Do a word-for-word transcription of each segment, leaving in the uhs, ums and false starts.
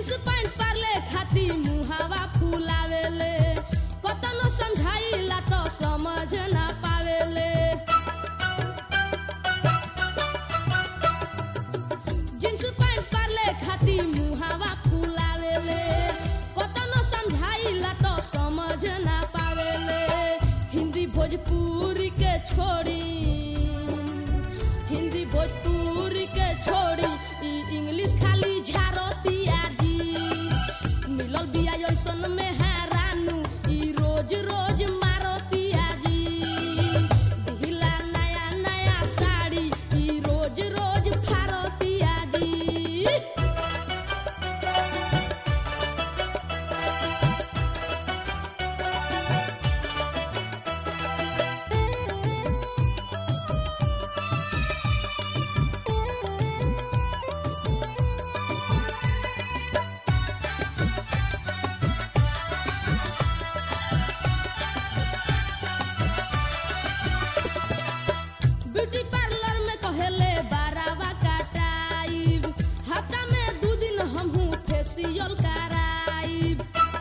jeans pant Parle खाती मुहावा फुलावेले कतनो समझाइला तो समझ ना पावेले जींस पैंट पारले खाती मुहावा फुलावेले कतनो समझाइला तो समझ ना पावेले हिंदी भोजपुरी के छोड़ी हिंदी भोजपुरी के छोड़ी ई इंग्लिश खाली झारतिया जी मिलल बिया ऐसन में हैरानू ई रोज रोज मारतिया जी दिहिला नया नया साड़ी ई रोज रोज फारतिया जी ब्यूटी पार्लर में कहेले बारावा काटाइब हफ्ता में दू दिन हमहू फेशियल कराइब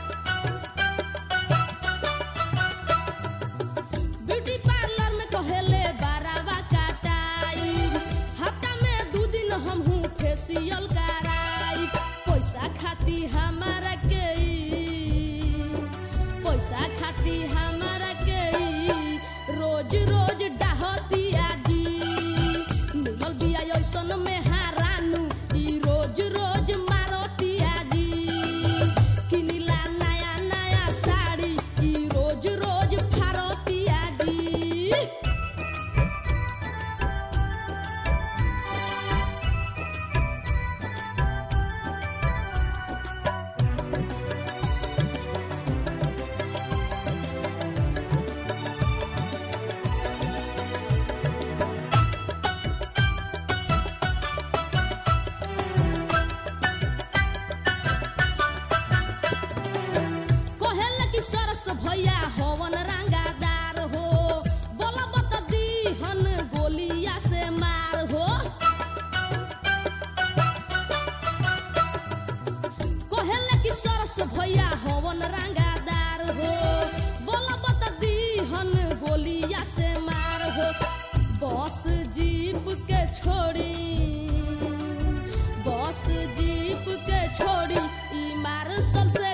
ब्यूटी पार्लर में कहेले बारावा काटाइब हफ्ता में दू दिन हमहू फेशियल कराइब पैसा खाती हमारा के ई, पैसा खाती हमारा के ई, रोज रोज डाहतिया जी मिलल बिया ऐसन में हारानू ई रोज रोज मारतिया जी किनिला नया नया साड़ी ई रोज रोज फारतिया जी कहेले कि सरस भैया हवन रंगादार हो बोला बत दीहन गोलिया से मार हो कहेले कि सरस भैया हवन रंगादार हो बोला बत दीहन गोलिया से मार हो बस जीप के छोड़ी बस जीप के छोड़ी ई मार्शल से